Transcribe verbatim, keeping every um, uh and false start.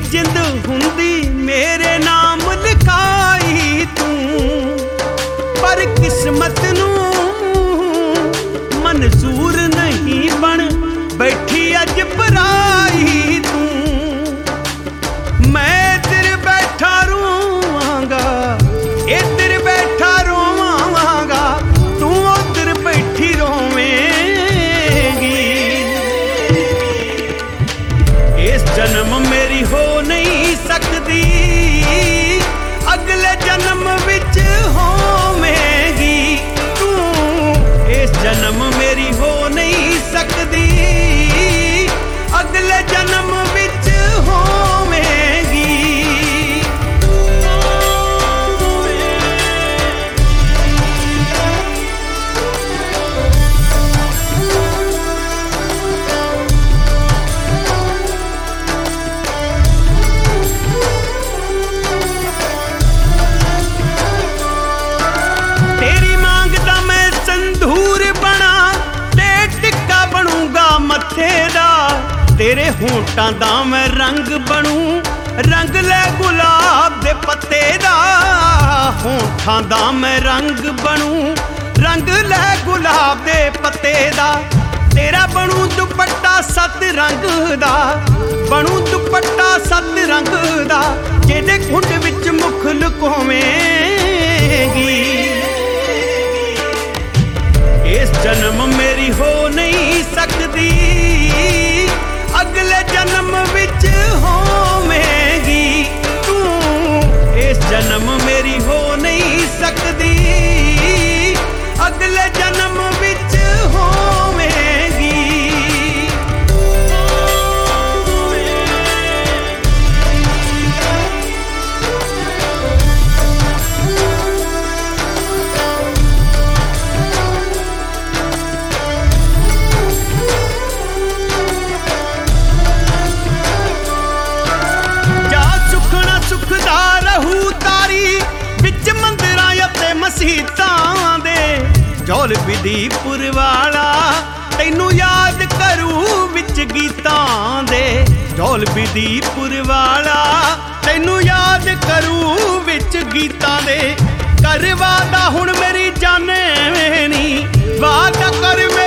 जिंद हुंदी मेरे नाम लिखाई तू, पर किस्मत नू मंजूर नहीं बन बैठी अज पराई तू। मैं तेरे बैठा रोवांगा, इधर बैठा रोवांगा, तू उधर बैठी रोवेंगी। इस जन्म मेरी हो नहीं सकती, अगले जन्म विच होवेंगी तू। इस जन्म मेरी हो नहीं सकती, अगले जन्म विच होवेंगी। तेरी मांगदा मैं संधूर बना ते टिक्का बनूंगा मत्थे दा। तेरे होंठां दा मैं रंग बनूं, रंग ले गुलाब दे पत्ते दा। होंठां दा मैं रंग बनूं, रंग ले गुलाब दे पत्ते दा। तेरा बनूं दुपट्टा सत रंग दा, बनूं दुपट्टा सत रंग दा, जेदे खुंड विच मुख लुकोवेंगी। इस जन्म मेरी हो नहीं सकती, अगले जन्म विच होवेंगी तू। इस जन्म मेरी हो नहीं सकती, अगले जन्म विच होवेंगी। सुखदा रहू तारी विच मंदिरां अते मसीतां दे। जौलवी दी पुरवाला तैनू याद करू विच गीतां दे। जौलवी दी पुरवाला तैनू याद करू विच गीतां दे। कर वादा हुण मेरी जाने नी, वादा कर।